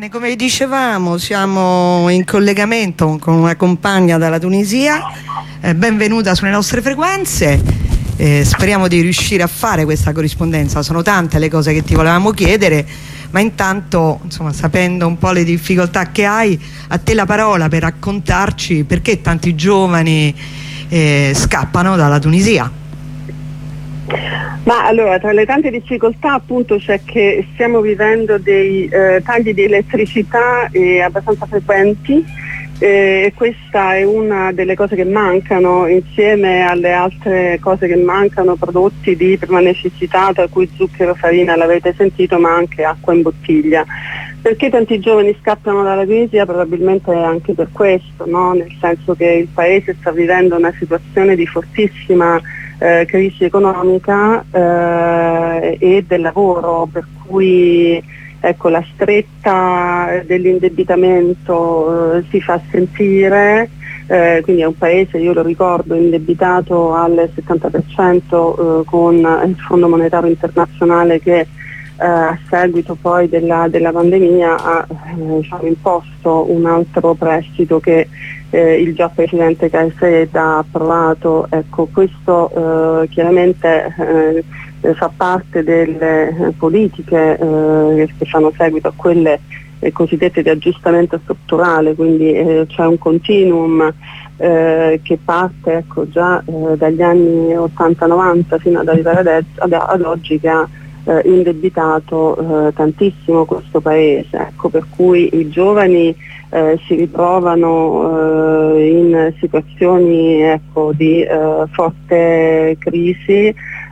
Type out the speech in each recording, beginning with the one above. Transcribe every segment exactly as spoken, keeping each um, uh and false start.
Bene, come dicevamo, siamo in collegamento con una compagna dalla Tunisia. Eh, benvenuta sulle nostre frequenze. Eh, speriamo di riuscire a fare questa corrispondenza. Sono tante le cose che ti volevamo chiedere, ma intanto, insomma, sapendo un po' le difficoltà che hai, a te la parola per raccontarci perché tanti giovani eh, scappano dalla Tunisia. Ma allora, tra le tante difficoltà appunto c'è che stiamo vivendo dei eh, tagli di elettricità eh, abbastanza frequenti eh, e questa è una delle cose che mancano, insieme alle altre cose che mancano, prodotti di prima necessità, tra cui zucchero, farina, l'avete sentito, ma anche acqua in bottiglia. Perché tanti giovani scappano dalla Tunisia? Probabilmente anche per questo, no? Nel senso che il paese sta vivendo una situazione di fortissima Eh, crisi economica eh, e del lavoro, per cui ecco, la stretta dell'indebitamento eh, si fa sentire, eh, quindi è un paese, io lo ricordo, indebitato al settanta per cento eh, con il Fondo Monetario Internazionale che eh, a seguito poi della, della pandemia ha eh, diciamo, imposto un altro prestito che Eh, il già presidente Kais Saied ha approvato. Ecco, questo eh, chiaramente eh, fa parte delle eh, politiche eh, che fanno seguito a quelle eh, cosiddette di aggiustamento strutturale, quindi eh, c'è un continuum eh, che parte ecco, già eh, dagli anni ottanta novanta fino ad arrivare ad, ad, ad oggi, che ha eh, indebitato eh, tantissimo questo paese, ecco, per cui i giovani Eh, si ritrovano eh, in situazioni ecco, di eh, forte crisi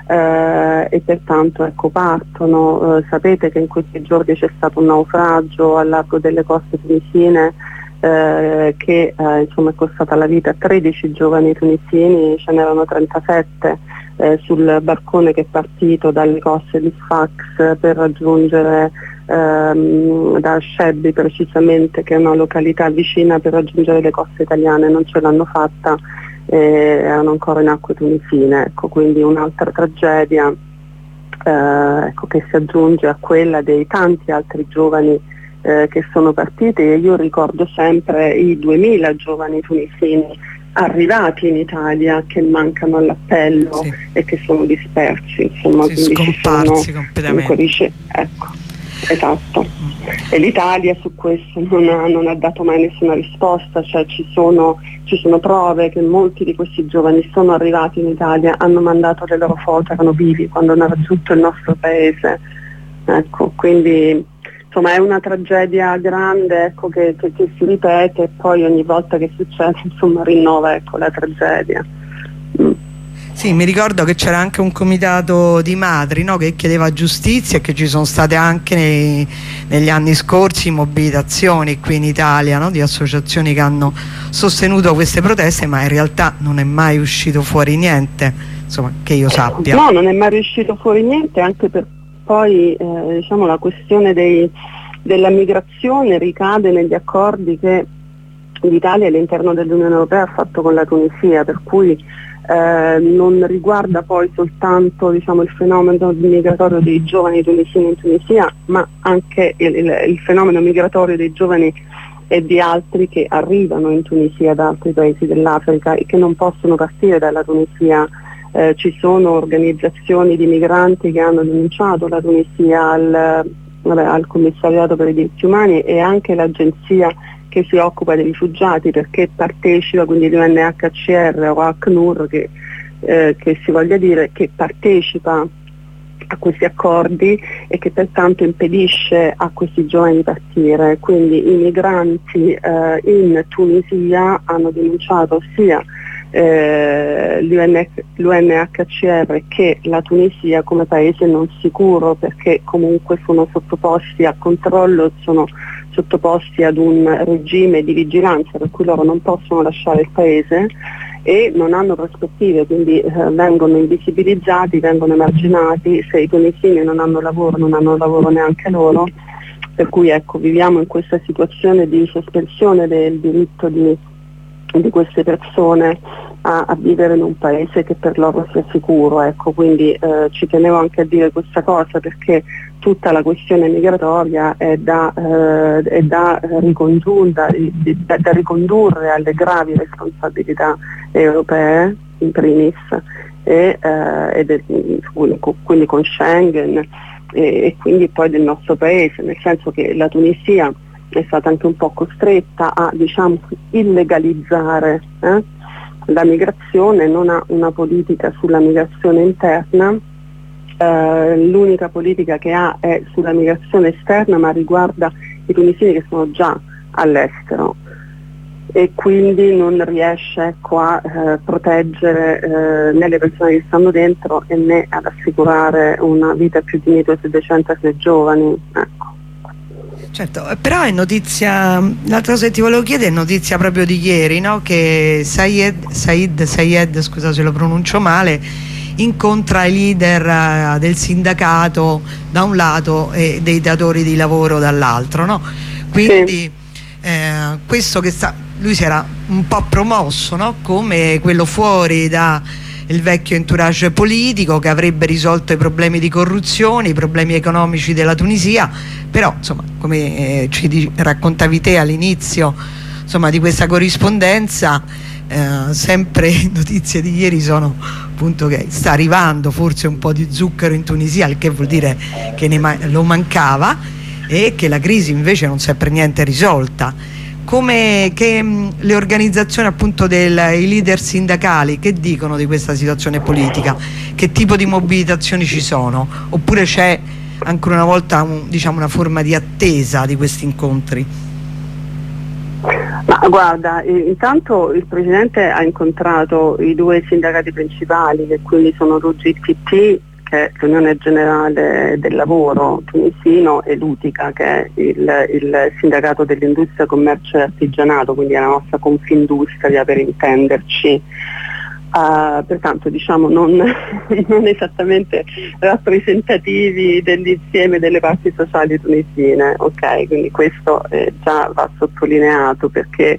eh, e pertanto ecco, partono. Eh, sapete che in questi giorni c'è stato un naufragio al largo delle coste tunisine eh, che eh, insomma, è costata la vita a tredici giovani tunisini, ce n'erano trentasette eh, sul barcone che è partito dalle coste di Sfax per raggiungere ehm, da Shebbi precisamente, che è una località vicina, per raggiungere le coste italiane. Non ce l'hanno fatta, eh, erano ancora in acque tunisine, ecco, quindi un'altra tragedia eh, ecco, che si aggiunge a quella dei tanti altri giovani eh, che sono partiti. E io ricordo sempre i duemila giovani tunisini arrivati in Italia che mancano all'appello, sì, e che sono dispersi, insomma, sì, quindi scomparsi ci sono completamente. Rice- ecco, esatto. E l'Italia su questo non ha, non ha dato mai nessuna risposta, cioè ci sono, ci sono prove che molti di questi giovani sono arrivati in Italia, hanno mandato le loro foto, erano vivi quando hanno raggiunto il nostro paese, ecco, quindi insomma è una tragedia grande, ecco, che, che, che si ripete, e poi ogni volta che succede insomma rinnova, ecco, la tragedia. Mm. Sì, mi ricordo che c'era anche un comitato di madri, no, che chiedeva giustizia, e che ci sono state anche nei, negli anni scorsi mobilitazioni qui in Italia, no, di associazioni che hanno sostenuto queste proteste, ma in realtà non è mai uscito fuori niente, insomma, che io sappia. No, non è mai uscito fuori niente, anche per poi eh, diciamo, la questione dei, della migrazione ricade negli accordi che l'Italia all'interno dell'Unione Europea ha fatto con la Tunisia, per cui eh, non riguarda poi soltanto diciamo, il fenomeno migratorio dei giovani tunisini in Tunisia, ma anche il, il, il fenomeno migratorio dei giovani e di altri che arrivano in Tunisia da altri paesi dell'Africa e che non possono partire dalla Tunisia. Eh, ci sono organizzazioni di migranti che hanno denunciato la Tunisia al, vabbè, al Commissariato per i diritti umani e anche l'agenzia che si occupa dei rifugiati, perché partecipa, quindi l'U N H C R o ACNUR, che, eh, che si voglia dire, che partecipa a questi accordi e che pertanto impedisce a questi giovani di partire. Quindi i migranti eh, in Tunisia hanno denunciato sia Eh, l'U N H C R che la Tunisia come paese non sicuro, perché comunque sono sottoposti a controllo, sono sottoposti ad un regime di vigilanza per cui loro non possono lasciare il paese e non hanno prospettive, quindi eh, vengono invisibilizzati, vengono emarginati. Se i tunisini non hanno lavoro, non hanno lavoro neanche loro, per cui ecco, viviamo in questa situazione di sospensione del diritto di di queste persone a, a vivere in un paese che per loro sia sicuro, ecco, quindi eh, ci tenevo anche a dire questa cosa, perché tutta la questione migratoria è da, eh, è da, ricongiunta, da, da ricondurre alle gravi responsabilità europee in primis e, eh, ed è, quindi con Schengen e, e quindi poi del nostro paese, nel senso che la Tunisia è stata anche un po' costretta a, diciamo, illegalizzare eh, la migrazione, non ha una politica sulla migrazione interna. Uh, l'unica politica che ha è sulla migrazione esterna, ma riguarda i tunisini che sono già all'estero, e quindi non riesce, ecco, a uh, proteggere uh, né le persone che stanno dentro e né ad assicurare una vita più dignitosa e decente ai giovani, ecco. Certo, però è notizia, l'altra cosa che ti volevo chiedere è notizia proprio di ieri, no? Che Sayed, Sayed, Sayed, scusa se lo pronuncio male, incontra i leader uh, del sindacato da un lato e dei datori di lavoro dall'altro, no? Quindi sì. eh, questo che sta, lui si era un po' promosso, no? Come quello fuori da il vecchio entourage politico che avrebbe risolto i problemi di corruzione, i problemi economici della Tunisia, però insomma, come eh, ci raccontavi te all'inizio, insomma, di questa corrispondenza, eh, sempre notizie di ieri sono appunto che sta arrivando forse un po' di zucchero in Tunisia, il che vuol dire che ne ma lo mancava, e che la crisi invece non si è per niente risolta. Come che mh, le organizzazioni appunto dei leader sindacali che dicono di questa situazione politica, che tipo di mobilitazioni ci sono, oppure c'è ancora una volta un, diciamo, una forma di attesa di questi incontri? Ma guarda, intanto il Presidente ha incontrato i due sindacati principali, che quindi sono l'U G T T, che è l'Unione Generale del Lavoro tunisino, e l'Utica, che è il, il sindacato dell'industria, commercio e artigianato, quindi è la nostra Confindustria per intenderci. Uh, pertanto diciamo non, non esattamente rappresentativi dell'insieme delle parti sociali tunisine, ok? Quindi questo eh, già va sottolineato, perché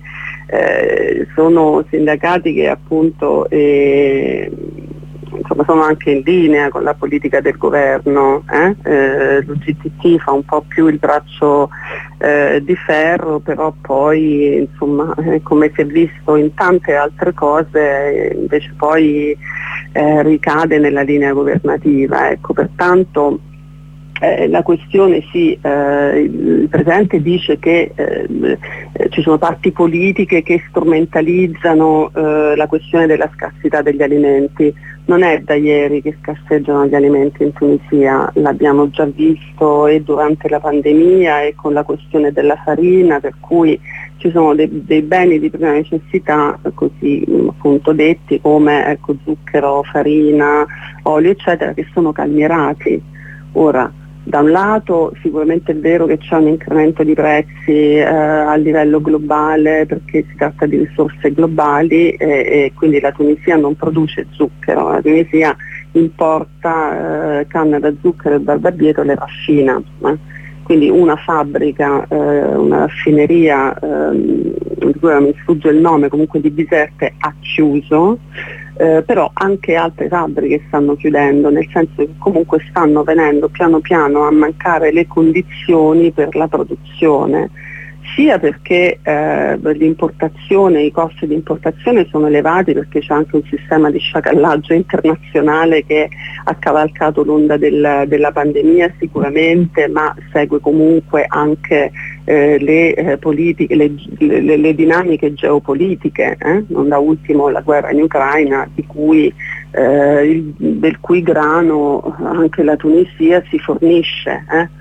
eh, sono sindacati che appunto eh, insomma, sono anche in linea con la politica del governo, eh? Eh, l'U G T T fa un po' più il braccio eh, di ferro, però poi insomma, eh, come si è visto in tante altre cose, eh, invece poi eh, ricade nella linea governativa, ecco. Pertanto Eh, la questione sì, eh, il Presidente dice che eh, ci sono parti politiche che strumentalizzano eh, la questione della scarsità degli alimenti. Non è da ieri che scarseggiano gli alimenti in Tunisia, l'abbiamo già visto e durante la pandemia e con la questione della farina, per cui ci sono dei, dei beni di prima necessità, così appunto detti, come ecco, zucchero, farina, olio eccetera, che sono calmierati. Ora, da un lato sicuramente è vero che c'è un incremento di prezzi eh, a livello globale, perché si tratta di risorse globali e, e quindi la Tunisia non produce zucchero, la Tunisia importa eh, canna da zucchero e barbabietola e raffina. Eh. Quindi una fabbrica, eh, una raffineria, eh, di cui mi sfugge il nome, comunque di Bizerte, ha chiuso. Eh, però anche altre fabbriche stanno chiudendo, nel senso che comunque stanno venendo piano piano a mancare le condizioni per la produzione, sia perché eh, l'importazione, i costi di importazione sono elevati, perché c'è anche un sistema di sciacallaggio internazionale che ha cavalcato l'onda del, della pandemia sicuramente, ma segue comunque anche eh, le, eh, politiche, le, le, le dinamiche geopolitiche, eh? Non da ultimo la guerra in Ucraina, di cui, eh, il, del cui grano anche la Tunisia si fornisce. Eh?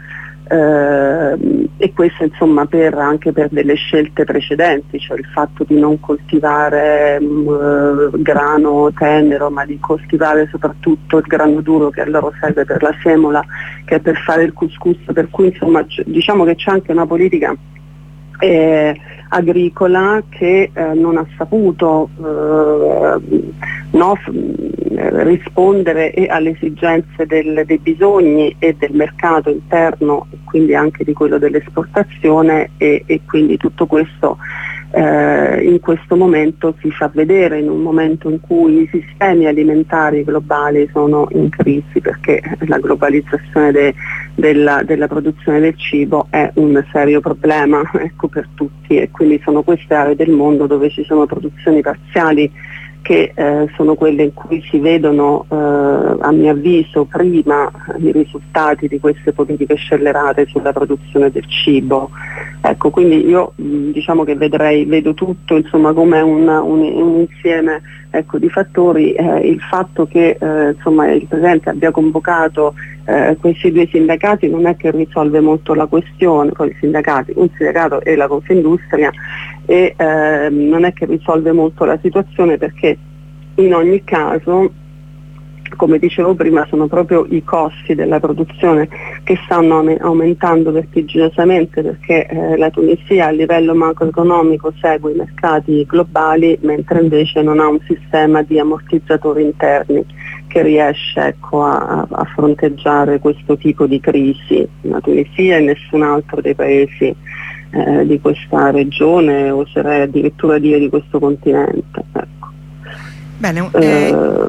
Uh, e questo insomma per, anche per delle scelte precedenti, cioè il fatto di non coltivare uh, grano tenero, ma di coltivare soprattutto il grano duro, che a loro serve per la semola, che è per fare il couscous, per cui insomma diciamo che c'è anche una politica eh, agricola che eh, non ha saputo eh, no, rispondere e alle esigenze del, dei bisogni e del mercato interno, e quindi anche di quello dell'esportazione, e, e quindi tutto questo eh, in questo momento si fa vedere, in un momento in cui i sistemi alimentari globali sono in crisi, perché la globalizzazione de, della, della produzione del cibo è un serio problema, ecco, per tutti, e quindi sono queste aree del mondo dove ci sono produzioni parziali che eh, sono quelle in cui si vedono, eh, a mio avviso, prima i risultati di queste politiche scellerate sulla produzione del cibo. Ecco, quindi io mh, diciamo che vedrei, vedo tutto insomma come un, un, un insieme, ecco, di fattori. Eh, il fatto che eh, insomma, il Presidente abbia convocato eh, questi due sindacati non è che risolve molto la questione, poi i sindacati, un sindacato e la Confindustria, e eh, non è che risolve molto la situazione, perché in ogni caso, come dicevo prima, sono proprio i costi della produzione che stanno aumentando vertiginosamente, perché eh, la Tunisia a livello macroeconomico segue i mercati globali, mentre invece non ha un sistema di ammortizzatori interni che riesce, ecco, a, a fronteggiare questo tipo di crisi. La Tunisia e nessun altro dei paesi eh, di questa regione, oserei addirittura dire di questo continente. Ecco. Bene, eh... Eh,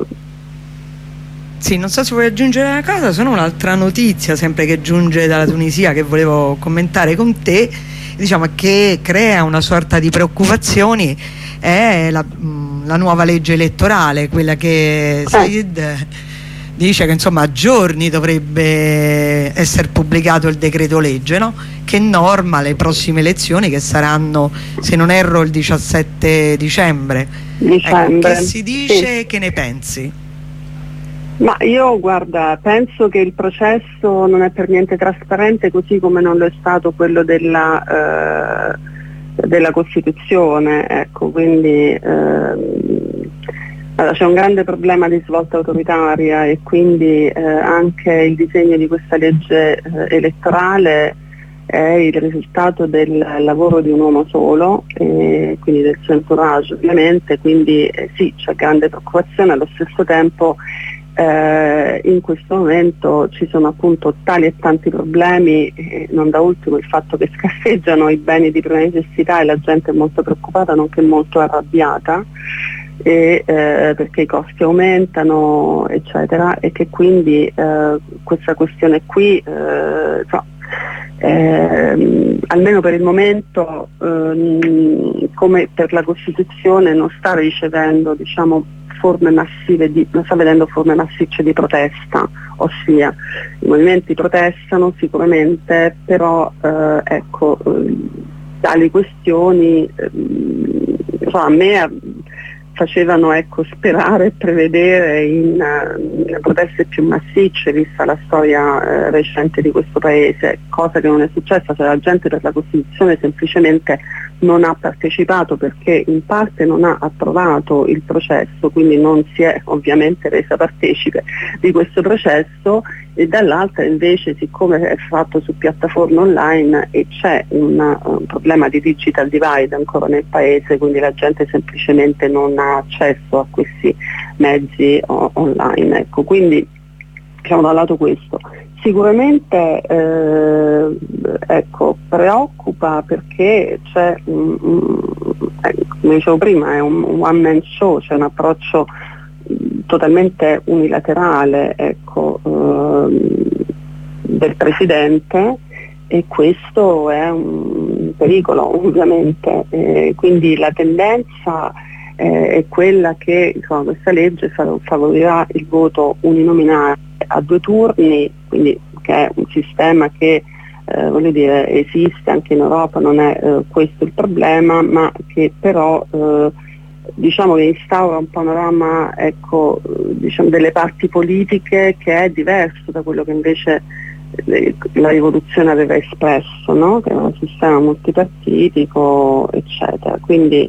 Sì, non so se vuoi aggiungere una cosa, se no un'altra notizia sempre che giunge dalla Tunisia che volevo commentare con te, diciamo, che crea una sorta di preoccupazioni, è la, la nuova legge elettorale, quella che Said dice che insomma a giorni dovrebbe essere pubblicato il decreto legge, no? Che norma le prossime elezioni, che saranno, se non erro, il diciassette dicembre. dicembre. Ecco, che si dice, sì. Che ne pensi? Ma io, guarda, penso che il processo non è per niente trasparente, così come non lo è stato quello della, eh, della Costituzione, ecco, quindi eh, allora, c'è un grande problema di svolta autoritaria, e quindi eh, anche il disegno di questa legge eh, elettorale è il risultato del lavoro di un uomo solo, e quindi del suo entourage ovviamente, quindi eh, sì, c'è grande preoccupazione. Allo stesso tempo Eh, in questo momento ci sono appunto tali e tanti problemi, eh, non da ultimo il fatto che scarseggiano i beni di prima necessità e la gente è molto preoccupata, nonché molto arrabbiata, e, eh, perché i costi aumentano, eccetera, e che quindi eh, questa questione qui eh, so, eh, almeno per il momento, eh, come per la Costituzione, non sta ricevendo, diciamo, forme massive di, non sta vedendo forme massicce di protesta, ossia i movimenti protestano sicuramente, però eh, ecco, eh, tali questioni eh, so, a me facevano, ecco, sperare e prevedere in, in proteste più massicce, vista la storia eh, recente di questo paese, cosa che non è successa. Cioè, la gente per la Costituzione semplicemente non ha partecipato, perché in parte non ha approvato il processo, quindi non si è ovviamente resa partecipe di questo processo, e dall'altra invece, siccome è fatto su piattaforme online e c'è un, un problema di digital divide ancora nel paese, quindi la gente semplicemente non ha accesso a questi mezzi o, online. Ecco, quindi diciamo, da un lato questo. Sicuramente eh, ecco, preoccupa, perché c'è, un, un, eh, come dicevo prima, è un, un one man show, c'è un approccio totalmente unilaterale, ecco, eh, del Presidente, e questo è un pericolo ovviamente, eh, quindi la tendenza eh, è quella che, insomma, questa legge favorirà il voto uninominale a due turni, quindi che è un sistema che eh, voglio dire, esiste anche in Europa, non è eh, questo il problema, ma che però eh, diciamo che instaura un panorama, ecco, diciamo, delle parti politiche che è diverso da quello che invece eh, la rivoluzione aveva espresso, no? Che era un sistema multipartitico, eccetera. Quindi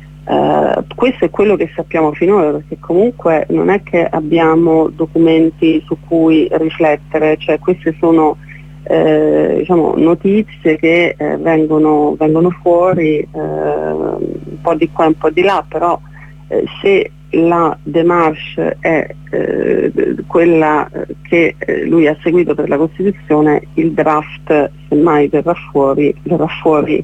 Uh, questo è quello che sappiamo finora, perché comunque non è che abbiamo documenti su cui riflettere, cioè queste sono eh, diciamo, notizie che eh, vengono, vengono fuori eh, un po' di qua e un po' di là, però eh, se la démarche è eh, quella che lui ha seguito per la Costituzione, il draft semmai verrà fuori, verrà fuori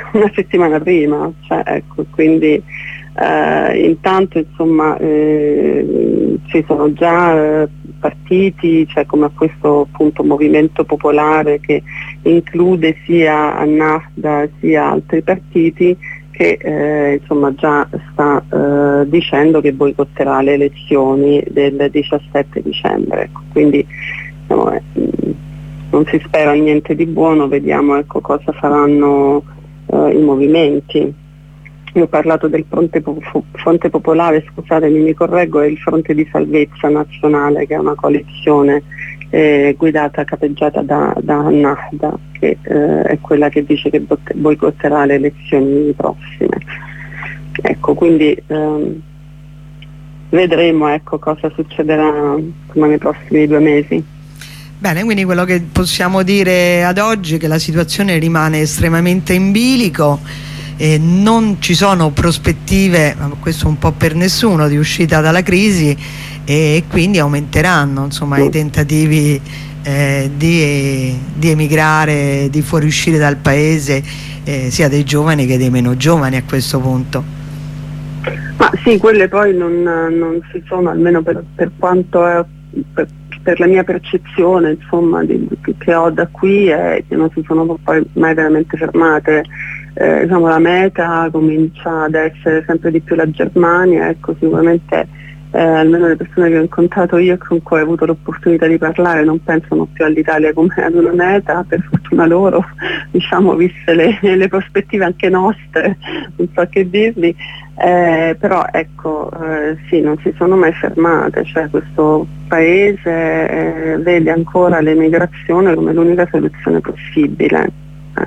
una settimana prima, cioè, ecco, quindi eh, intanto insomma eh, ci sono già eh, partiti, cioè come a questo appunto movimento popolare che include sia Ennahda sia altri partiti, che eh, insomma già sta eh, dicendo che boicotterà le elezioni del diciassette dicembre, ecco, quindi diciamo, eh, non si spera niente di buono, vediamo ecco cosa faranno eh, i movimenti. Io ho parlato del Fronte, Fronte Popolare, scusatemi, mi correggo, è il Fronte di Salvezza Nazionale, che è una coalizione eh, guidata, capeggiata da, da Ennahda, che eh, è quella che dice che boicotterà le elezioni prossime. Ecco, quindi ehm, vedremo ecco cosa succederà nei prossimi due mesi. Bene, quindi quello che possiamo dire ad oggi è che la situazione rimane estremamente in bilico. Eh, non ci sono prospettive, questo un po' per nessuno, di uscita dalla crisi, e quindi aumenteranno insomma i tentativi eh, di, di emigrare, di fuoriuscire dal paese, eh, sia dei giovani che dei meno giovani a questo punto. Ma sì, quelle poi non, non si sono, almeno per, per quanto è, per, per la mia percezione insomma di, che ho da qui, è che non si sono poi mai veramente fermate. Eh, diciamo, la meta comincia ad essere sempre di più la Germania, ecco, sicuramente eh, almeno le persone che ho incontrato io e con cui ho avuto l'opportunità di parlare non pensano più all'Italia come ad una meta, per fortuna loro, diciamo, viste le, le prospettive anche nostre, non so che dirvi, eh, però ecco eh, sì, non si sono mai fermate, cioè questo paese eh, vede ancora l'emigrazione come l'unica soluzione possibile.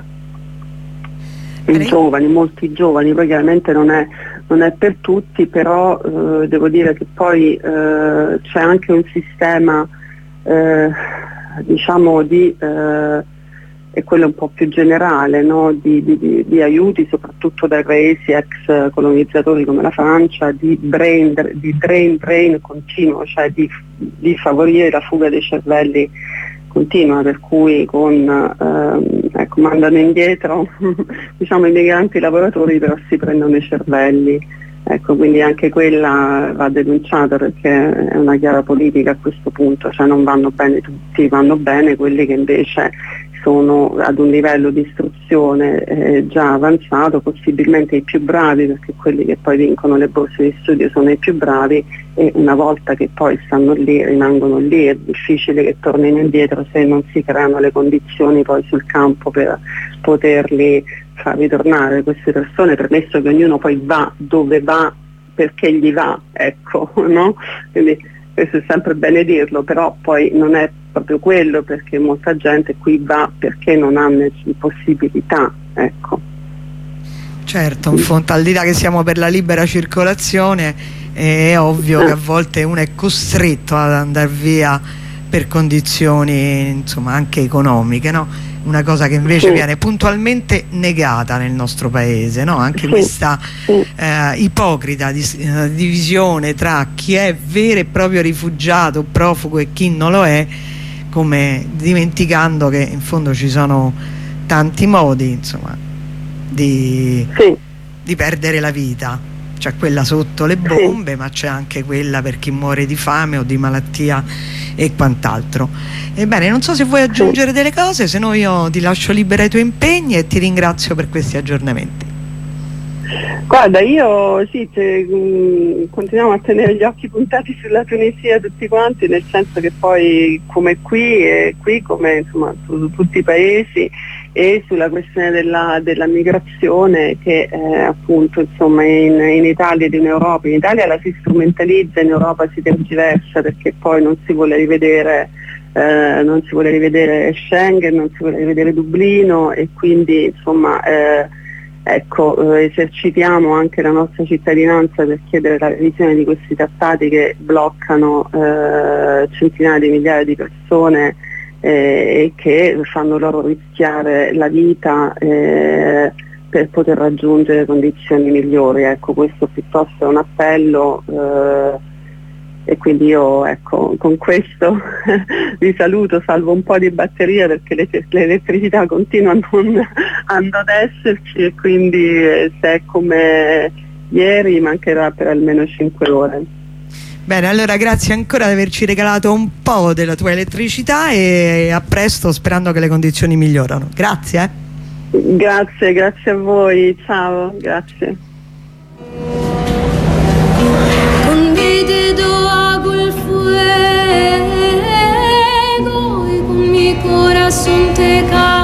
I giovani, molti giovani, poi chiaramente non è, non è per tutti, però eh, devo dire che poi eh, c'è anche un sistema eh, diciamo di, eh, e quello un po' più generale, no? di, di, di, di aiuti soprattutto dai paesi ex colonizzatori come la Francia, di brain, di drain brain continuo, cioè di, di favorire la fuga dei cervelli continua, per cui con ehm, ecco, mandano indietro diciamo i migranti lavoratori, però si prendono i cervelli, ecco, quindi anche quella va denunciata, perché è una chiara politica a questo punto, cioè non vanno bene tutti, vanno bene quelli che invece sono ad un livello di istruzione eh, già avanzato, possibilmente i più bravi, perché quelli che poi vincono le borse di studio sono i più bravi, e una volta che poi stanno lì rimangono lì, è difficile che tornino indietro se non si creano le condizioni poi sul campo per poterli far ritornare queste persone, permesso che ognuno poi va dove va perché gli va, ecco, no? Quindi questo è sempre bene dirlo, però poi non è proprio quello, perché molta gente qui va perché non ha possibilità, ecco. Certo, in fondo, al di là che siamo per la libera circolazione, è ovvio eh. che a volte uno è costretto ad andare via per condizioni insomma anche economiche, no? Una cosa che invece sì. viene puntualmente negata nel nostro paese, no? Anche sì. questa sì. Eh, ipocrita dis eh, divisione tra chi è vero e proprio rifugiato, profugo, e chi non lo è, come dimenticando che in fondo ci sono tanti modi insomma di, sì. di perdere la vita. C'è quella sotto le bombe, sì. ma c'è anche quella per chi muore di fame o di malattia e quant'altro. Ebbene, non so se vuoi aggiungere sì. delle cose, se no io ti lascio libera ai tuoi impegni e ti ringrazio per questi aggiornamenti. Guarda, io sì, te, mh, continuiamo a tenere gli occhi puntati sulla Tunisia tutti quanti, nel senso che poi come qui e qui come insomma su, su tutti i paesi, e sulla questione della, della migrazione che eh, appunto insomma in, in Italia ed in Europa, in Italia la si strumentalizza, in Europa si tergiversa, perché poi non si vuole rivedere eh, non si vuole rivedere Schengen, non si vuole rivedere Dublino, e quindi insomma eh, ecco eh, esercitiamo anche la nostra cittadinanza per chiedere la revisione di questi trattati che bloccano eh, centinaia di migliaia di persone e che fanno loro rischiare la vita eh, per poter raggiungere condizioni migliori. Ecco, questo piuttosto è un appello eh, e quindi io, ecco, con questo vi saluto, salvo un po' di batteria perché l'elettricità continua a non, a non esserci, e quindi eh, se è come ieri mancherà per almeno cinque ore. Bene, allora grazie ancora di averci regalato un po' della tua elettricità, e a presto, sperando che le condizioni migliorano. Grazie. Eh. Grazie, grazie a voi, ciao, grazie.